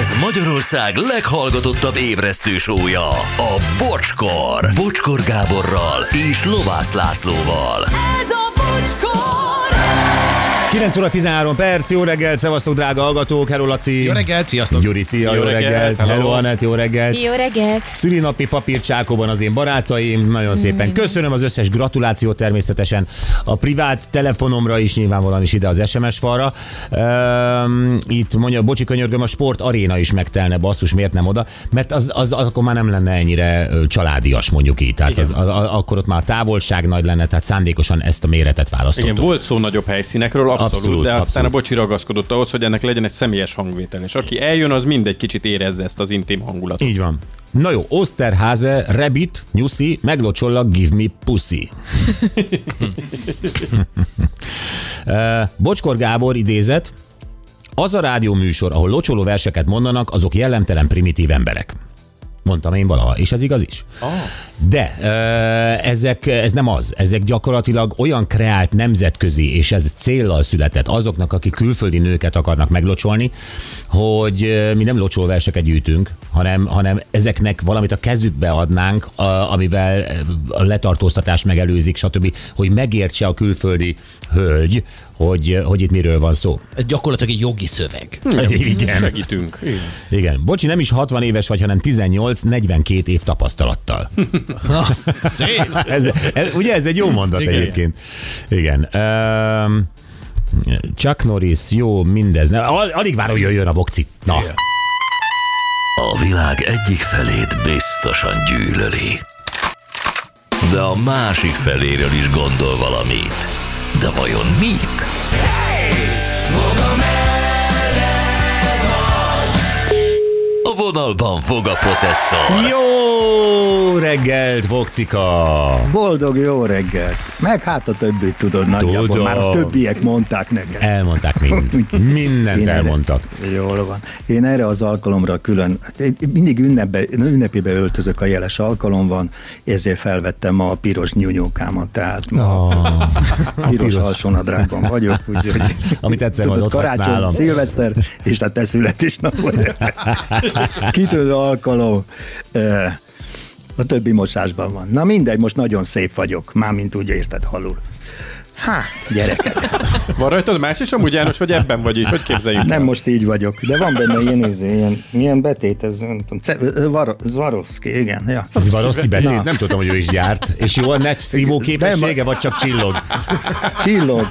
Ez Magyarország leghallgatottabb ébresztő show-ja, a Bocskor. Bocskor Gáborral és Lovász Lászlóval. Ez a Bocskor! 9 óra 13 perc, jó reggelt, szevasztok drága hallgatók, hello Laci. Jó reggelt, sziasztok. Gyuri, szia, jó reggelt. Hello Anett, jó reggelt. Jó reggelt. Szülinapi papírcsákóban az én barátaim, nagyon szépen köszönöm az összes gratulációt természetesen a privát telefonomra is, nyilvánvalóan is ide az SMS falra. Itt mondja, bocsi könyörgöm, a Sport Aréna is megtelne, basszus, miért nem oda? Mert az akkor már nem lenne ennyire családias, mondjuk így. Tehát akkor ott már a távolság nagy lenne, tehát szándékosan ezt a méretet választottuk. Igen, volt szó nagyobb helyszínekről, abszolút, de aztán abszolút. a Bocsi ragaszkodott ahhoz, hogy ennek legyen egy személyes hangvétel, és aki eljön, az mindegy kicsit érezze ezt az intim hangulatot. Így van. Na jó, Osterháze, Rabbit, Nyuszi, meglocsollak, give me pussy. Bocskor Gábor idézet. Az a rádióműsor, ahol locsoló verseket mondanak, azok jellemtelen primitív emberek. Mondtam én valaha, és ez igaz is. De ez nem az. Ezek gyakorlatilag olyan kreált nemzetközi, és ez céllal született azoknak, akik külföldi nőket akarnak meglocsolni, hogy mi nem locsolverseket gyűjtünk, hanem ezeknek valamit a kezükbe adnánk, amivel a letartóztatást megelőzik, stb., hogy megértse a külföldi hölgy, hogy itt miről van szó. Ez gyakorlatilag egy jogi szöveg. Igen. Segítünk. Igen. Bocsi, nem is 60 éves vagy, hanem 18-42 év tapasztalattal. Szép. Ugye ez egy jó mondat egyébként. Igen. Chuck Norris, jó, mindez. Alig várom, hogy jöjjön a vokci. Na. A világ egyik felét biztosan gyűlöli, de a másik feléről is gondol valamit. De vajon mit? A vonalban fog a processzor. Jó reggelt, vokcika! Boldog jó reggelt! Meg hát a többit tudod nagyjából, Tudom. már a többiek mondták neked. Elmondták mindent elmondtak. Jól van. Én erre az alkalomra külön, mindig ünnepébe öltözök, a jeles alkalom van, ezért felvettem a piros nyúnyókámat, tehát piros alsónadrágban vagyok, úgyhogy Amit egyszer majd ott karácsony, használom. szilveszter, és tehát te születésnapod. Kitűnő alkalom. A többi mosásban van. Na mindegy, most nagyon szép vagyok, mármint úgy érted alul. Gyerekek. Van rajtad más is amúgy, János, vagy ebben vagy így? Hogy képzeljük Nem el? most így vagyok, de van benne ilyen milyen betét, ez nem tudom, Swarovski, igen. Ja. Swarovski betét? Na. Nem tudtam, hogy ő is gyárt. És jó a net szívó képessége, vagy csak csillog? Csillog.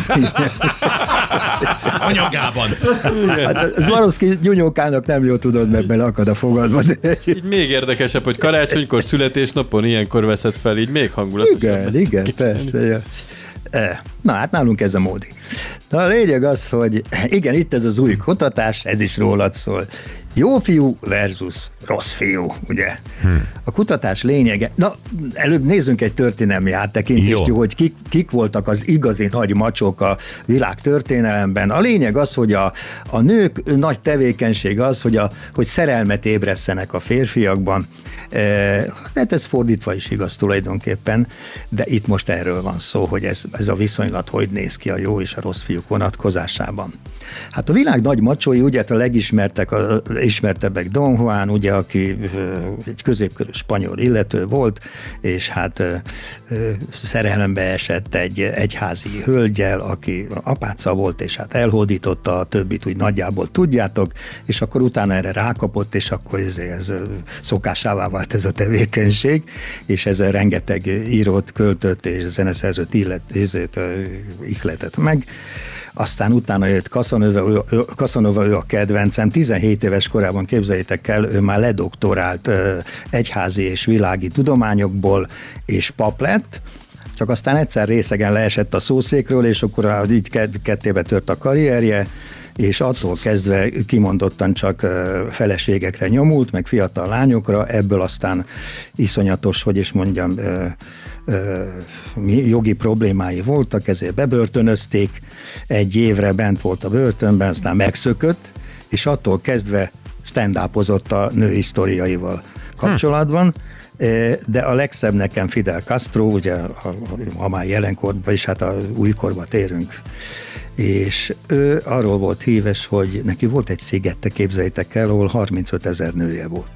Anyagában. Hát a Swarovski nyúnyókának nem jó tudod, mert bele akad a fogadba. Így még érdekesebb, hogy karácsonykor, születésnapon ilyenkor veszed fel, így még hangulatosabb. Igen, persze. Ja. Na hát nálunk ez a módi. De a lényeg az, hogy igen, itt ez az új kutatás, ez is rólad szól. Jó fiú versus rossz fiú, ugye? A kutatás lényege, na előbb nézzünk egy történelmi áttekintést, Jó. hogy kik voltak az igazi nagy macsok a világ történelemben. A lényeg az, hogy a nők nagy tevékenység az, hogy szerelmet ébresszenek a férfiakban. Hát ez fordítva is igaz tulajdonképpen, de itt most erről van szó, hogy ez a viszonylat hogy néz ki a jó és a rossz fiúk vonatkozásában. Hát a világ nagy macsói, ugye a legismertebbek Don Juan, ugye, aki egy középkörű spanyol illető volt, és hát szerelembe esett egy egyházi hölggyel, aki apáca volt, és hát elhódította, a többit úgy nagyjából tudjátok, és akkor utána erre rákapott, és akkor ez szokásává vált ez a tevékenység, és ezzel rengeteg írót, költött és zeneszerzőt ihletett meg. Aztán utána jött Casanova, ő a kedvencem, 17 éves korában, képzeljétek el, ő már ledoktorált egyházi és világi tudományokból, és pap lett, csak aztán egyszer részegen leesett a szószékről, és akkor így kettébe tört a karrierje, és attól kezdve kimondottan csak feleségekre nyomult, meg fiatal lányokra, ebből aztán iszonyatos, hogy is mondjam, jogi problémái voltak, ezért bebörtönözték, egy évre bent volt a börtönben, aztán megszökött, és attól kezdve stand-upozott a női sztoriaival kapcsolatban. De a legszebb nekem Fidel Castro, ugye, ha már jelenkorban, és hát a újkorba térünk, és ő arról volt híres, hogy neki volt egy szigete, képzeljétek el, ahol 35 000 nője volt.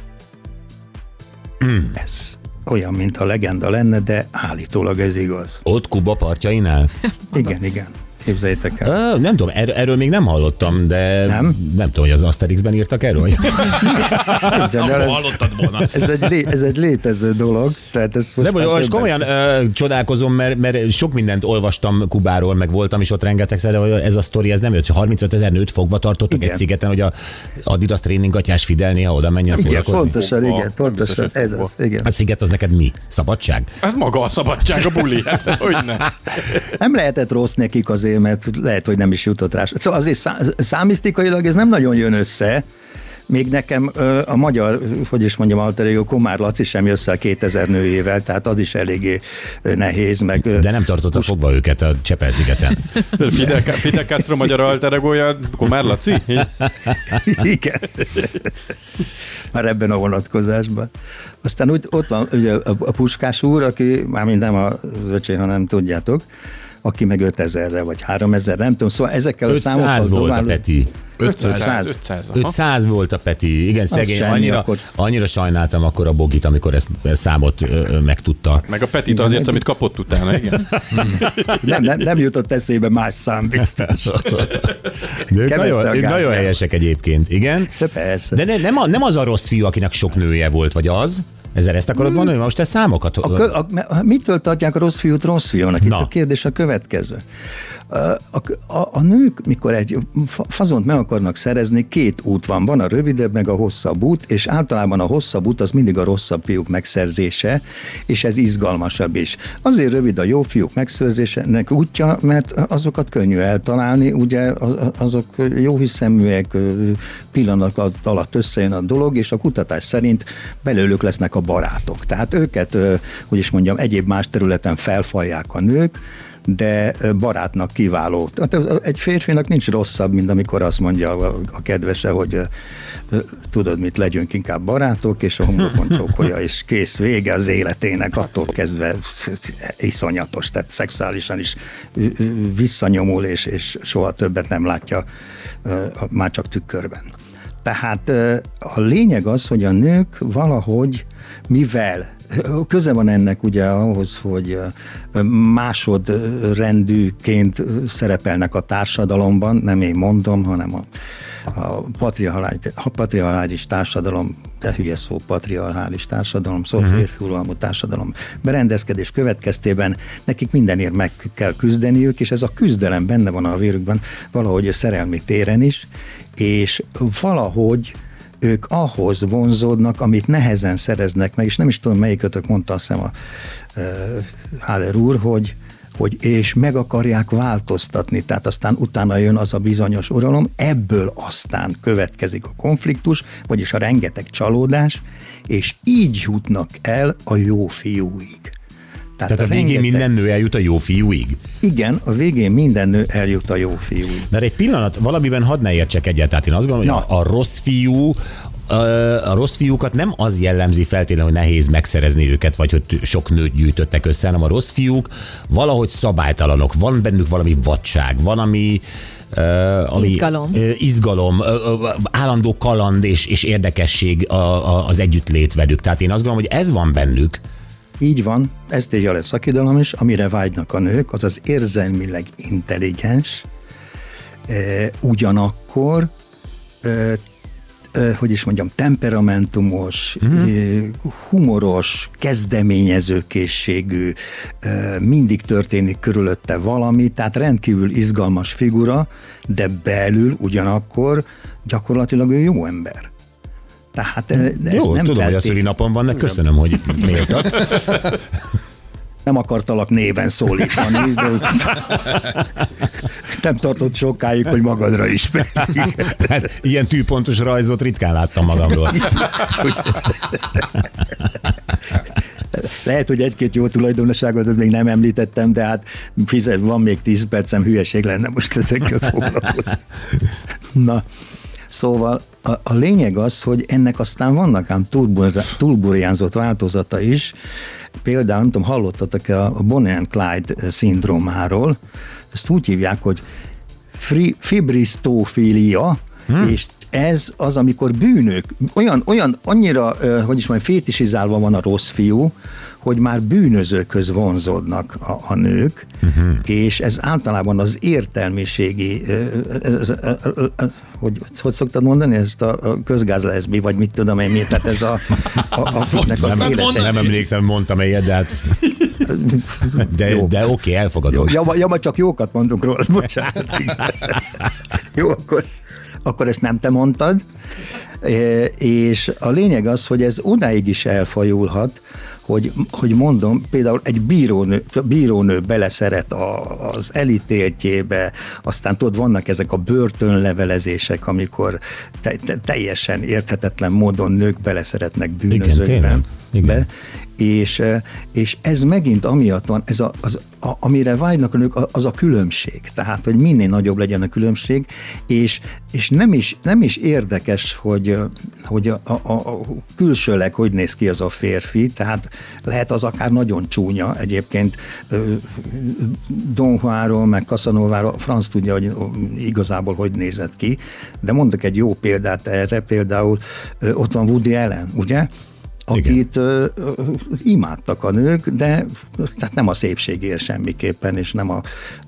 Ez olyan, mint a legenda lenne, de állítólag ez igaz. Ott Kuba partjainál? Igen. Képzeljétek el. Nem tudom, erről még nem hallottam, de nem tudom, hogy az Asterixben írtak erről. Képzeld el, Hallottad volna. ez egy létező dolog. Tehát ez most De már most többen- komolyan csodálkozom, mert sok mindent olvastam Kubáról, meg voltam is ott rengetegszer, de hogy ez a sztori, ez nem jött, hogy 35 000 nőt fogva tartottak Igen. egy szigeten, hogy a Adidas tréningatjás Fidel néha oda menjen Igen, szórakozni. pontosan, Fogva. igen, pontosan. Biztos, hogy Ez fogva. az, igen. A sziget az neked mi? Szabadság? Ez maga a szabadság, a buli. Hát, hogy ne. Nem lehetett rossz nekik azért, mert lehet, hogy nem is jutott rá. Szóval azért számisztikailag ez nem nagyon jön össze. Még nekem a magyar, hogy is mondjam, alter ego Komár Laci sem össze a 2000 nőjével, tehát az is eléggé nehéz. Meg, De nem tartotta fogva őket a Csepel-szigeten. Fidel Castro magyar alter egója, Komár Laci? Igen. Már ebben a vonatkozásban. Aztán ott van ugye a Puskás úr, aki mármint nem az öcsé, hanem tudjátok, aki meg 5000-re vagy 3000, nem tudom, szóval ezekkel a számokkal 500 volt a dobálunk. Peti. 500. 500. 500 volt a Peti. Igen, szegény. semmi, akkor. Annyira sajnáltam akkor a Bogit, amikor ezt számot megtudta. Meg a Petit azért, amit kapott utána, igen. Nem jutott eszébe más szám biztos. De ők Keverte a nagyon gázsát. helyesek egyébként, igen. De persze. De nem az a rossz fiú, akinek sok nője volt, vagy az? Ezzel ezt akarod mondani? Most te számokat... Mitől tartják a rossz fiút rossz fiúnak? Itt Na. a kérdés a következő. A nők, mikor egy fazont meg akarnak szerezni, két út van. Van a rövidebb, meg a hosszabb út, és általában a hosszabb út az mindig a rosszabb fiúk megszerzése, és ez izgalmasabb is. Azért rövid a jó fiúk megszerzésének útja, mert azokat könnyű eltalálni, ugye azok jó hiszeműek, pillanat alatt összejön a dolog, és a kutatás szerint belőlük lesznek a barátok. Tehát őket, hogy is mondjam, egyéb más területen felfalják a nők, de barátnak kiváló. Tehát egy férfinak nincs rosszabb, mint amikor azt mondja a kedvese, hogy tudod mit, legyünk inkább barátok, és a homlokon csókolja, és kész, vége az életének, attól kezdve iszonyatos, tehát szexuálisan is visszanyomul, és soha többet nem látja már csak tükörben. Tehát a lényeg az, hogy a nők valahogy, mivel köze van ennek ugye ahhoz, hogy másodrendűként szerepelnek a társadalomban, nem én mondom, hanem a patriarchális társadalom, de hülye szó, patriarchális társadalom, szóval férfiuralmú társadalom berendezkedés következtében nekik mindenért meg kell küzdeniük, és ez a küzdelem benne van a vérükben, valahogy a szerelmi téren is, és valahogy ők ahhoz vonzódnak, amit nehezen szereznek meg, és nem is tudom, melyikötök mondta, azt hiszem a Háler úr, hogy és meg akarják változtatni, tehát aztán utána jön az a bizonyos uralom, ebből aztán következik a konfliktus, vagyis a rengeteg csalódás, és így jutnak el a jó fiúig. Tehát a végén minden nő eljut a jó fiúig? Igen, a végén minden nő eljut a jó fiúig. De egy pillanat, valamiben hadd ne értsek egyet, tehát én azt gondolom, hogy a rossz fiú, a rossz fiúkat nem az jellemzi feltétlenül, hogy nehéz megszerezni őket, vagy hogy sok nőt gyűjtöttek össze, hanem a rossz fiúk valahogy szabálytalanok, van bennük valami vadság, van ami izgalom, állandó kaland és érdekesség az együttlét velük. Tehát én azt gondolom, hogy ez van bennük. Így van, ezt írja le szakirodalom is, amire vágynak a nők, az az érzelmileg intelligens, ugyanakkor, hogy is mondjam, temperamentumos, humoros, kezdeményezőkészségű, mindig történik körülötte valami, tehát rendkívül izgalmas figura, de belül ugyanakkor gyakorlatilag ő jó ember. Tehát ez Jó, nem tudom, hogy a szülinapon vannak, köszönöm, hogy méltatsz. Nem akartalak néven szólítani, de nem tartott sokáig, hogy magadra ismerjük. Hát, ilyen tűpontos rajzot ritkán láttam magamról. Lehet, hogy egy-két jó tulajdonságot még nem említettem, de hát van még 10 percem, hülyeség lenne most ezekkel foglalkozni. Na, Szóval a lényeg az, hogy ennek aztán vannak ám túlburjánzott változata is. Például, nem tudom, hallottatok-e a Bonnie and Clyde szindrómáról. Ezt úgy hívják, hogy fibrisztófilia, és ez az, amikor bűnök, annyira, hogy is mondjam, fétisizálva van a rossz fiú, hogy már bűnözőkhöz vonzódnak a nők, és ez általában az értelmiségi, hogy szoktad mondani, ezt a közgázleszbi, vagy mit tudom én miért, tehát ez az élete. Nem emlékszem, mondtam ilyet, de hát... De oké, elfogadom. Ja, csak jókat mondunk róla, bocsánat. Jó, akkor ezt nem te mondtad, és a lényeg az, hogy ez odáig is elfajulhat, hogy mondom, például egy bírónő beleszeret az elítéltjébe, aztán tudod, vannak ezek a börtönlevelezések, amikor teljesen érthetetlen módon nők beleszeretnek bűnözőkben. Igen. És ez megint amiatt van, amire vágynak a nők, az a különbség. Tehát, hogy minél nagyobb legyen a különbség, és nem is érdekes, hogy a külsőleg hogy néz ki az a férfi, tehát lehet az akár nagyon csúnya. Egyébként Don Juanról, meg Casanováról franc tudja, hogy igazából hogy nézett ki, de mondok egy jó példát erre, például ott van Woody Allen, ugye? Akit imádtak a nők, de tehát nem a szépségért semmiképpen, és nem a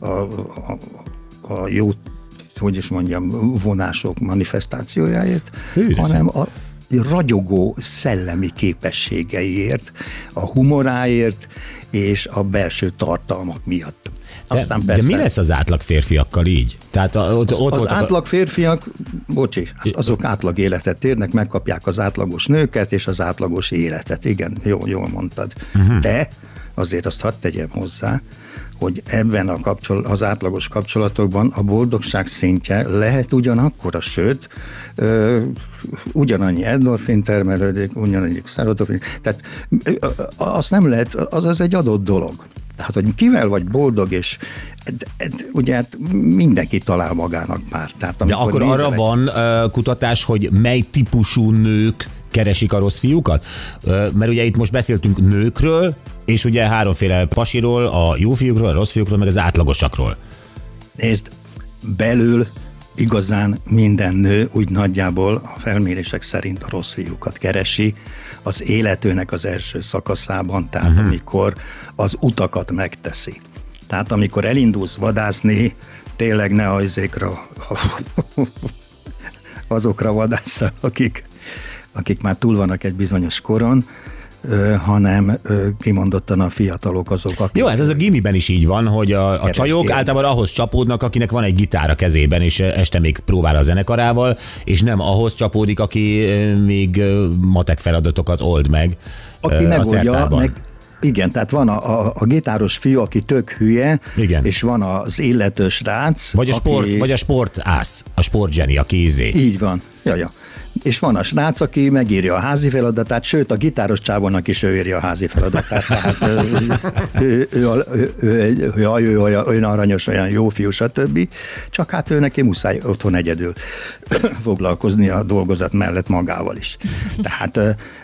jó, hogy is mondjam, vonások manifestációjáért, hanem a ragyogó szellemi képességeiért, a humoráért és a belső tartalmak miatt. Aztán de mi lesz az átlag férfiakkal így? Tehát az átlag férfiak, azok átlag életet érnek, megkapják az átlagos nőket és az átlagos életet. Igen, jól mondtad. De azért azt hadd tegyem hozzá, hogy ebben az átlagos kapcsolatokban a boldogság szintje lehet ugyanakkora, sőt, ugyanannyi endorfin termelődik, ugyanannyi szerotofin, tehát azt nem lehet, az egy adott dolog. Tehát, hogy kivel vagy boldog, és ugye hát mindenki talál magának már. Tehát, de akkor arra van kutatás, hogy mely típusú nők keresik a rossz fiúkat? Mert ugye itt most beszéltünk nőkről, és ugye háromféle pasiról, a jó fiúkról, a rossz fiúkról, meg az átlagosakról. Nézd, belül igazán minden nő úgy nagyjából a felmérések szerint a rossz fiúkat keresi az életének az első szakaszában, tehát amikor az utakat megteszi. Tehát amikor elindulsz vadászni, tényleg ne azokra vadásszal, akik már túl vannak egy bizonyos koron, hanem kimondottan a fiatalok azok, akik... Jó, hát ez a gimiben is így van, hogy a csajok általában ahhoz csapódnak, akinek van egy gitár a kezében, és este még próbál a zenekarával, és nem ahhoz csapódik, aki még matek feladatokat old meg aki a megoldja, szertárban. Igen, tehát van a gitáros fiú, aki tök hülye, igen. És van az illető srác, vagy a sportász, a sportzseni, aki izé. Így van, ja. És van a srác, aki megírja a házi feladatát, sőt a gitáros csávónak is ő írja a házi feladatát, tehát ő olyan aranyos, olyan jó fiú, stb. Csak hát ő neki muszáj otthon egyedül foglalkozni a dolgozat mellett magával is. Tehát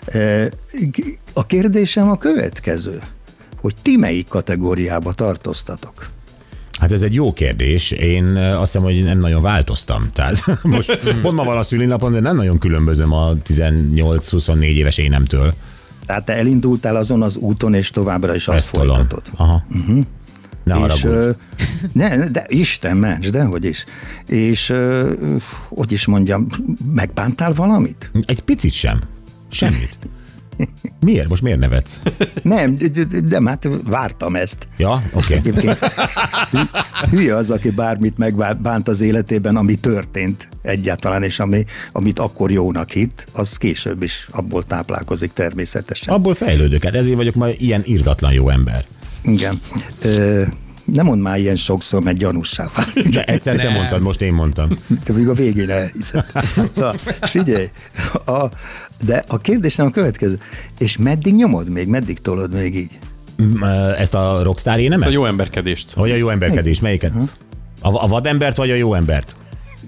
a kérdésem a következő, hogy ti melyik kategóriába tartoztatok? Hát ez egy jó kérdés. Én azt hiszem, hogy nem nagyon változtam. Tehát most pont ma van a szülinapon, de nem nagyon különbözöm a 18-24 éves énemtől. Tehát te elindultál azon az úton, és továbbra is azt folytatod. Aha. Ne haragudj. De Isten ments, dehogy is. És hogy is mondjam, megbántál valamit? Egy picit sem. Semmit. Miért? Most miért nevetsz? Nem, de hát vártam ezt. Ja, oké. Okay. Hülye az, aki bármit megbánt az életében, ami történt egyáltalán, és amit akkor jónak hitt, az később is abból táplálkozik természetesen. Abból fejlődök, hát ezért vagyok ma ilyen irdatlan jó ember. Igen. Nem mondd már ilyen sokszor, mert gyanússá válik. De egyszer te mondtad, most én mondtam. Te még a végén elhiszed. Figyelj, de a kérdés nem a következő. És meddig nyomod még? Meddig tolod még így? Ezt a rockstar énemet? Ezt a jó emberkedést. Vagy a jó emberkedés, melyiket? A vadembert vagy a jó embert?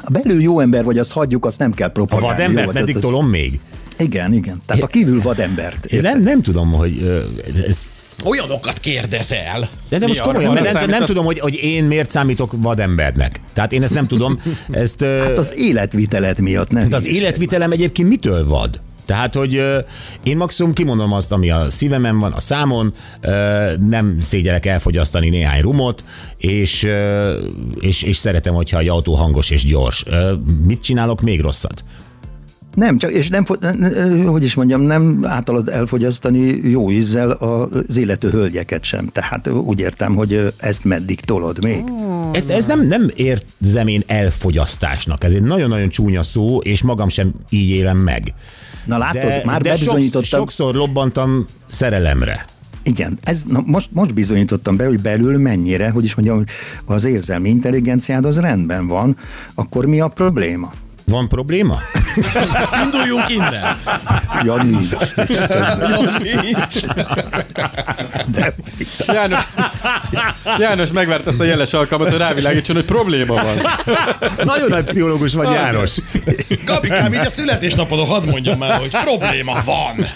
A belül jó ember vagy, azt hagyjuk, azt nem kell A propagálni. vadembert jó? meddig Tehát tolom még? Igen. Tehát a kívül vadembert. Én érted? nem tudom, hogy ez... Olyanokat kérdezel. De most arra- komolyan, arra mert nem számítasz? tudom, hogy én miért számítok vadembernek. Tehát én ezt nem tudom. Ezt, Hát az életviteled miatt, nem? de az életvitelem egyébként mitől vad? Tehát, hogy én maximum kimondom azt, ami a szívemen van, a számon, nem szégyelek elfogyasztani néhány rumot, és szeretem, hogyha egy autó hangos és gyors. Mit csinálok még rosszat? Nem, csak, és nem, hogy is mondjam, nem általad elfogyasztani jó ízzel az illető hölgyeket sem. Tehát úgy értem, hogy ezt meddig tolod még. Ez nem érzem én elfogyasztásnak. Ez egy nagyon-nagyon csúnya szó, és magam sem így élem meg. Na látod, már de bebizonyítottam. sokszor lobbantam szerelemre. Igen, most bizonyítottam be, hogy belül mennyire, hogy is mondjam, az érzelmi intelligenciád az rendben van, akkor mi a probléma? Van probléma? Induljunk innen. Ja, nincs. Nincs. De, János megvárt ezt a jeles alkalmat, hogy rávilágítson, hogy probléma van. Nagyon nagy pszichológus vagy, János. Gabikám, így a születésnapodon hadd mondjam már, hogy probléma van.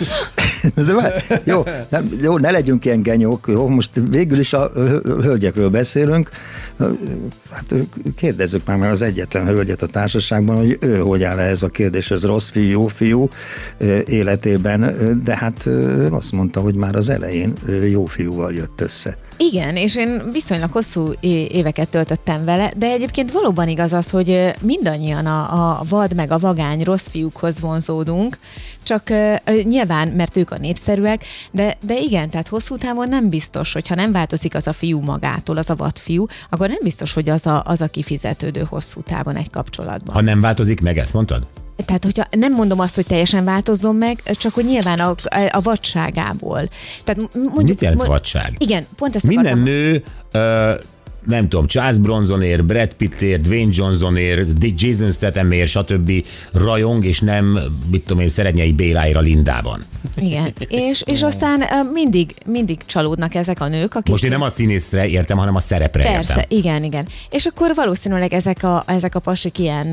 jó, ne legyünk ilyen genyók, jó, most végül is a hölgyekről beszélünk. Hát kérdezzük már meg az egyetlen hölgyet a társaságban, hogy ő hogy áll ez a kérdéshez, rossz fiú, jó fiú életében, de hát azt mondta, hogy már az elején jó fiúval jött össze. Igen, és én viszonylag hosszú éveket töltöttem vele, de egyébként valóban igaz az, hogy mindannyian a vad meg a vagány rossz fiúkhoz vonzódunk, csak nyilván, mert ők a népszerűek, de igen, tehát hosszú távon nem biztos, hogyha nem változik az a fiú magától, az a vad fiú, akkor nem biztos, hogy az a kifizetődő hosszú távon egy kapcsolatban. Ha nem változik meg, ezt mondtad? Tehát, hogyha nem mondom azt, hogy teljesen változzon meg, csak hogy nyilván a vadságából. Tehát mondjuk, Mit jelent vadság? Igen, pont ezt Minden akartam. nő, nem tudom, Charles Bronsonért, Brad Pittért, Dwayne Johnsonért, Jason Stathamért, stb. Rajong, és nem, mit tudom én, Szerednyei Béláért a Lindában. Igen, és aztán mindig csalódnak ezek a nők, akik... Most én nem a színészre értem, hanem a szerepre Persze, értem. igen. És akkor valószínűleg ezek a pasik ilyen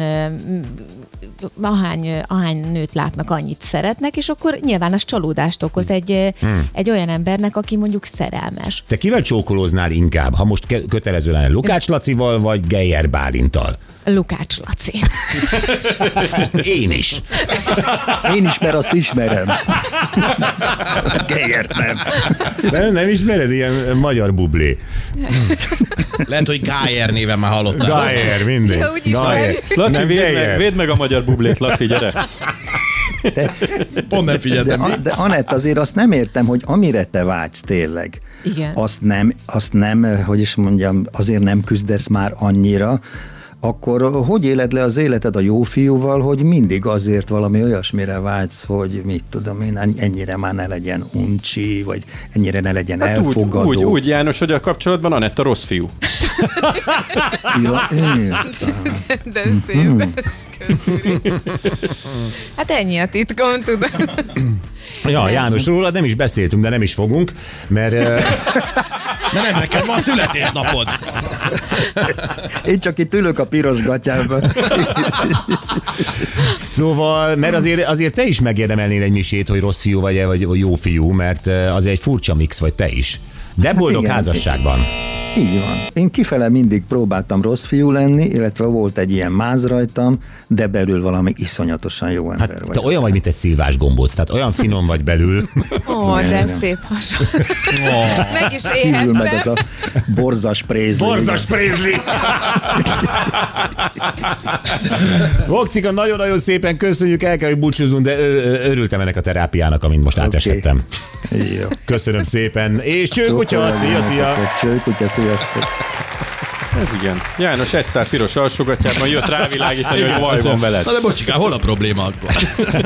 ahány nőt látnak, annyit szeretnek, és akkor nyilván az csalódást okoz egy olyan embernek, aki mondjuk szerelmes. Te kivel csókolóznál inkább, ha most kötelező lenne, Lukács Lacival vagy Geyer Bálintal? Lukács Laci. Én is. Én is, mert azt ismerem. Gejert nem. Nem ismered? Ilyen magyar bublé. Lehet, hogy Gájer néven már hallottál. Geyer, mindig. Ja, úgy is Geyer. Laci, Nem Geyer. védd meg a magyar bublét, Laci, gyere. Pont nem figyeltem. De Anett, azért azt nem értem, hogy amire te vágysz tényleg, Igen. azt nem, hogy is mondjam, azért nem küzdesz már annyira, akkor hogy éled le az életed a jó fiúval, hogy mindig azért valami olyasmire vágysz, hogy mit tudom én, ennyire már ne legyen uncsi, vagy ennyire ne legyen elfogadó. Úgy, János, hogy a kapcsolatban Anett a rossz fiú. Ja, De szép. Hát ennyi a titkom, tudom. Ja, János, rólad nem is beszéltünk, de nem is fogunk, mert De nem neked van a születésnapod. én csak itt ülök a piros gatyában. szóval, mert azért te is megérdemelnél egy misét, hogy rossz fiú vagy jó fiú, mert az egy furcsa mix vagy te is. De boldog igen. házasságban. Így van. Én kifele mindig próbáltam rossz fiú lenni, illetve volt egy ilyen máz rajtam, de belül valami iszonyatosan jó ember Hát vagyok. te olyan vagy, mint egy szilvás gombóc, tehát olyan finom vagy belül. Ó, de szép hasonló. Meg is Kívül meg az éheztem. a borzas prézli. prézli! Vokcika, nagyon-nagyon szépen köszönjük, el kell, hogy búcsúzzunk, de örültem ennek a terápiának, amint most átesettem. Jó. Köszönöm szépen, és csőkutya, szia! Csőkutya, sziasztok! Ez igen. János egy szál piros alsógatjában jött rávilágítani, hogy baj van veled. Na de bocsikám, hol a probléma akkor?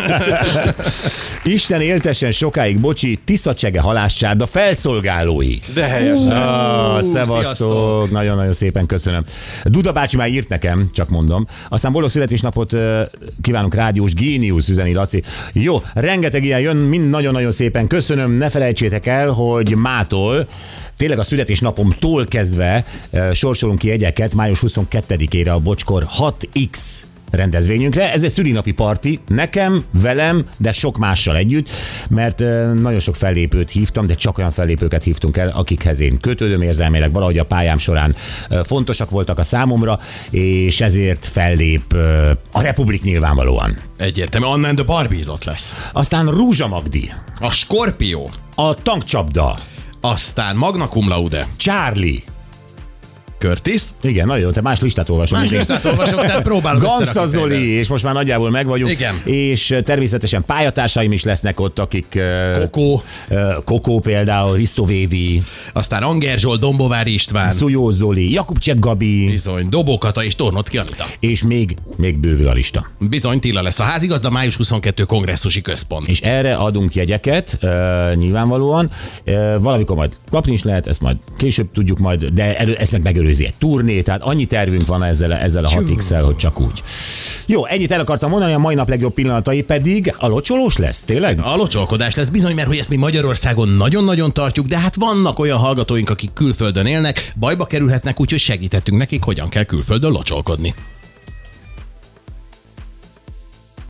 Isten éltessen sokáig, bocsi, Tiszacsege halássárda felszolgálói. De helyes. Szevasztok, sziasztok. nagyon-nagyon szépen köszönöm. Duda bácsi már írt nekem, csak mondom. Aztán boldog születésnapot kívánunk, rádiós géniusz, üzeni Laci. Jó, rengeteg ilyen jön, mind nagyon-nagyon szépen köszönöm. Ne felejtsétek el, hogy mától tényleg a születésnapomtól kezdve sorsolunk ki jegyeket május 22-ére a Bocskor 6X rendezvényünkre. Ez egy szülinapi parti, nekem, velem, de sok mással együtt, mert nagyon sok fellépőt hívtam, de csak olyan fellépőket hívtunk el, akikhez én kötődöm érzelmileg, valahogy a pályám során fontosak voltak a számomra, és ezért fellép a Republik nyilvánvalóan. Egyértelmű, Anna and the Barbies ott lesz. Aztán Rúzsa Magdi, A Skorpió, a Tankcsapda, aztán Magna Cum Laude, Charlie. Curtis, Igen, nagyon jó, te más listát olvasol. más listát olvasok, tehát próbálom Gangsta összerakni Zoli, például. és most már nagyjából meg vagyunk. Igen. És természetesen pályatársaim is lesznek ott, akik... Kokó. Kokó például, Risto Vévi, Aztán Anger Zsolt, Dombovári István, Szujó Zoli, Jakubcsek Gabi, bizony, Dobó Kata és Tornocki Anita. és még bővül a lista. Bizony, Tilla lesz a házigazda, május 22 kongresszusi központ. És erre adunk jegyeket, nyilvánvalóan. Valamikor majd kapni is lehet, ezt majd később tudjuk majd, de ezt meg megőrzi egy turné, tehát annyi tervünk van ezzel a 6X-el, hogy csak úgy. Jó, ennyit el akartam mondani, a mai nap legjobb pillanatai pedig a locsolós lesz, tényleg? A locsolkodás lesz bizony, mert hogy ezt mi Magyarországon nagyon-nagyon tartjuk, de hát vannak olyan hallgatóink, akik külföldön élnek, bajba kerülhetnek, úgyhogy segítettünk nekik, hogyan kell külföldön locsolkodni.